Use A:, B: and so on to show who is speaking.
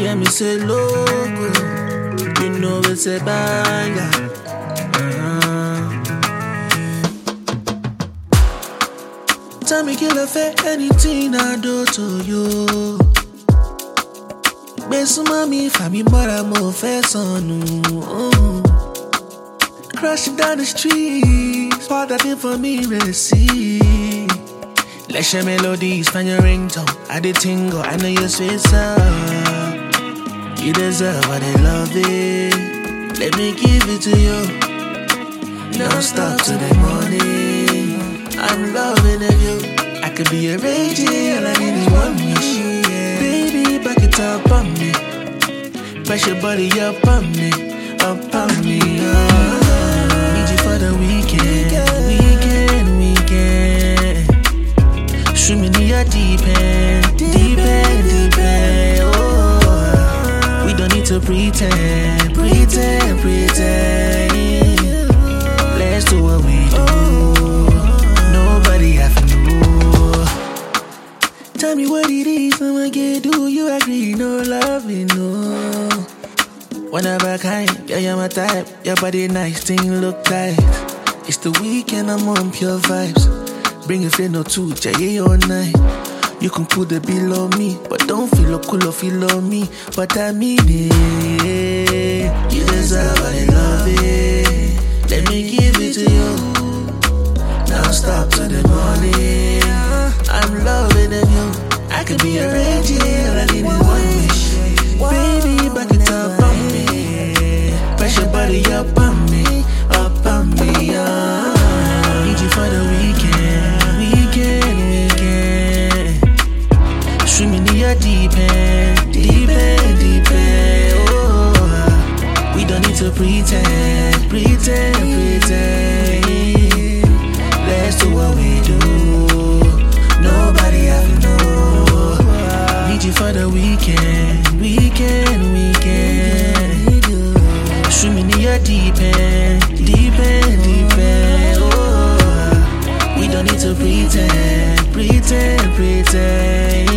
A: hear me say logo, you know it's a banger. Tell me, kill a fair anything I do to you. Besu mami, fami mora mo fesonu. Crashing down the streets, part that thing for me, receive. Let your melodies find your ringtone. I did tingle, I know your sweet sound. You deserve what I love it. Let me give it to you. No stop to the morning. I'm loving of you. I could be a raging like anyone wish. Baby, back it up on me. Press your body up on me, up on me. Need you for the weekend, weekend. Swimming in your deep end, deep end. Oh, we don't need to pretend. Let's do what we do. Nobody have to know. Tell me what it is, I'ma get. Do you agree? No loving, no. One of a kind, yeah, you're my type. Your body nice, thing look tight. It's the weekend, I'm on pure vibes. Bring a friend or two, yeah, all night. You can put the bill on me, but don't feel cool or feel on me. But I mean it. You deserve what I love it. Let me give it to you. Now stop to the morning. I'm loving of you. I could be a raging, I need one wish. Baby, back it up on me. Press your body up on me, up on me. Need you for the weekend, weekend. Swimming in your deep end, deep end. Oh, we don't need to pretend. Let's do what we do. Nobody have to know. Need you for the weekend, weekend. Swimming in your deep end, deep end. Oh, we don't need to pretend.